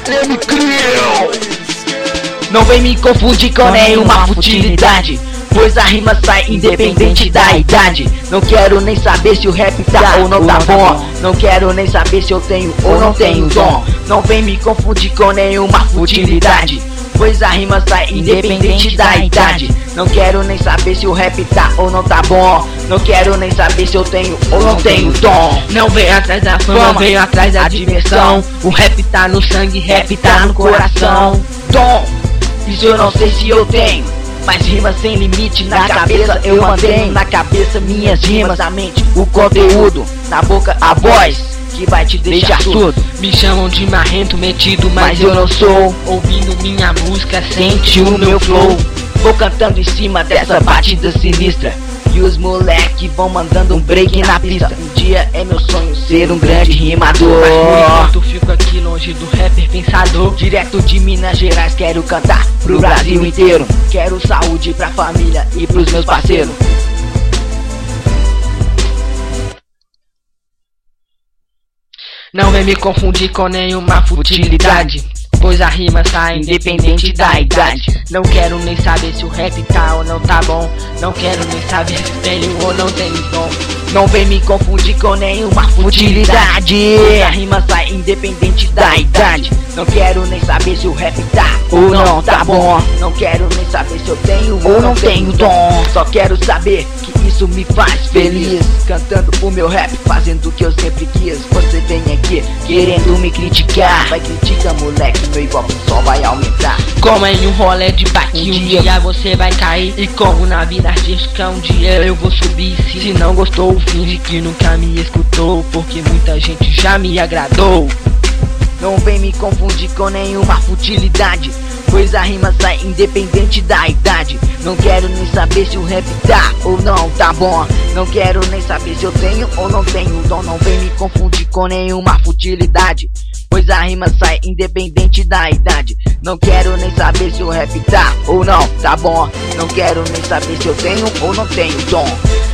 Não vem me confundir com nenhuma futilidade, pois a rima sai independente da idade. Não quero nem saber se o rap tá ou não tá bom. Não quero nem saber se eu tenho ou não tenho dom. Não vem me confundir com nenhuma futilidade, pois a rima sai independente da idade. Não quero nem saber se o rap tá ou não tá bom. Não quero nem saber se eu tenho ou não tenho dom. Não venho atrás da fama, venho atrás da diversão. O rap tá no sangue, rap tá no coração. Dom, isso eu não sei se eu tenho, mas rimas sem limite na cabeça eu mantenho. Na cabeça minhas rimas, na mente o conteúdo, na boca a voz que vai te deixar surdo. Me chamam de marrento, metido, mas eu não sou. Ouvindo minha música, sente o meu flow. Vou cantando em cima dessa batida sinistra, e os moleque vão mandando um break na pista. Um dia é meu sonho ser um grande rimador, mas por enquanto fico aqui longe do rapper pensador. Direto de Minas Gerais quero cantar pro Brasil inteiro. Quero saúde pra família e pros meus parceiros. Não vem me confundir com nenhuma futilidade, pois a rima sai independente da idade. Não quero nem saber se o rap tá ou não tá bom. Não quero nem saber se tenho ou não tenho dom. Não vem me confundir com nenhuma futilidade, a rima sai independente da idade. Não quero nem saber se o rap tá ou não tá bom. Não quero nem saber se eu tenho ou não tenho dom. Só quero saber que isso me faz feliz, cantando o meu rap, fazendo o que eu sempre quis. Você vem aqui querendo me criticar, vai criticar moleque, meu ibope só vai aumentar. Como em um rolê de bike, um dia você vai cair. E como na vida artística um dia eu vou subir. Se não gostou, finge que nunca me escutou, porque muita gente já me agradou. Não vem me confundir com nenhuma futilidade, pois a rima sai independente da idade. Não quero nem saber se o rap tá ou não tá bom. Não quero nem saber se eu tenho ou não tenho dom. Não vem me confundir com nenhuma futilidade, pois a rima sai independente da idade. Não quero nem saber se o rap tá ou não tá bom. Não quero nem saber se eu tenho ou não tenho dom.